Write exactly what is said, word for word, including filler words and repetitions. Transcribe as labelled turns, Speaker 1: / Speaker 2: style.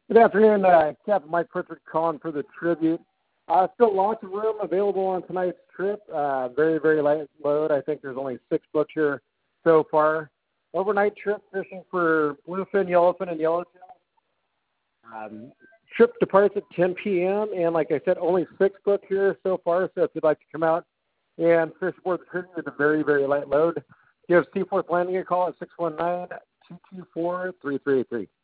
Speaker 1: Good afternoon, uh, Captain Mike Pritchard calling for the tribute. Uh, still lots of room available on tonight's trip. Uh, very, very light load. I think there's only six books here so far. Overnight trip fishing for bluefin, yellowfin, and yellowtail. Um, trip departs at ten p.m. and like I said, only six books here so far. So if you'd like to come out and fish aboard the tribute with a very, very light load, give Seaforth Landing a call at six one nine, two two four, three three eight three.